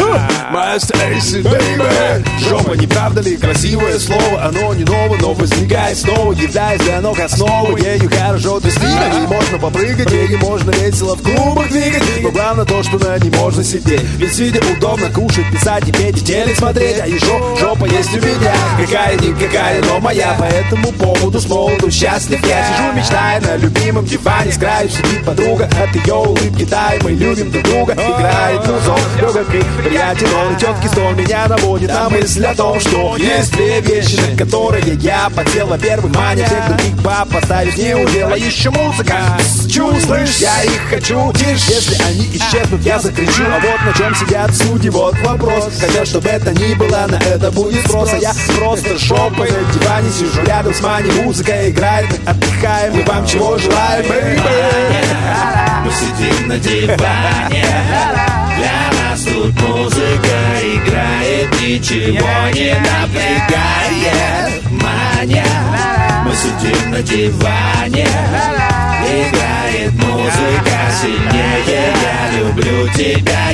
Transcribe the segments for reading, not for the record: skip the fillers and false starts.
Master Ace, baby. Жопа, не правда ли красивое слово? Оно не ново, но возникает снова, являясь для ног основой. Ею хорошо трясти, на ней можно попрыгать, ею можно весело в клубах двигать. Но главное то, что на ней можно сидеть. Ведь сидя удобно кушать, писать и петь, и телек смотреть. А еще жопа есть у меня, какая-никакая, но моя. По этому поводу с молоду счастлив я. Сижу, мечтая на любимом диване. С краю сидит подруга, от ее улыбки тай мы любим друг друга. Играет музон, легок и приятен. Он и тетки стол меня наводит на мысль о том, что есть две вещи, на которые я подсел. Во-первых, мания, всех других баб поставить не удела. Еще музыка, чувствуешь, я их хочу. Если они исчезнут, я закричу. А вот на чем сидят судьи, вот вопрос. Хотел, чтобы это ни было, на это будет спрос. А я просто шопа на диване сижу рядом с Маней. Музыка играет, мы отдыхаем. Мы вам чего желаем, baby? Мы сидим на диване, для нас тут музыка играет, ничего не напрягает. Маня, мы сидим на диване, играет музыка сильнее. Я люблю тебя,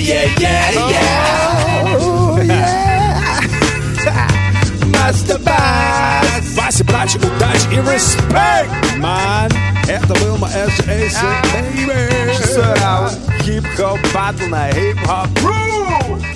Master Bass, Вася, братья, удачи и респект, man. Это был Master Ace, baby. Хип-хоп батл на хип-хоп.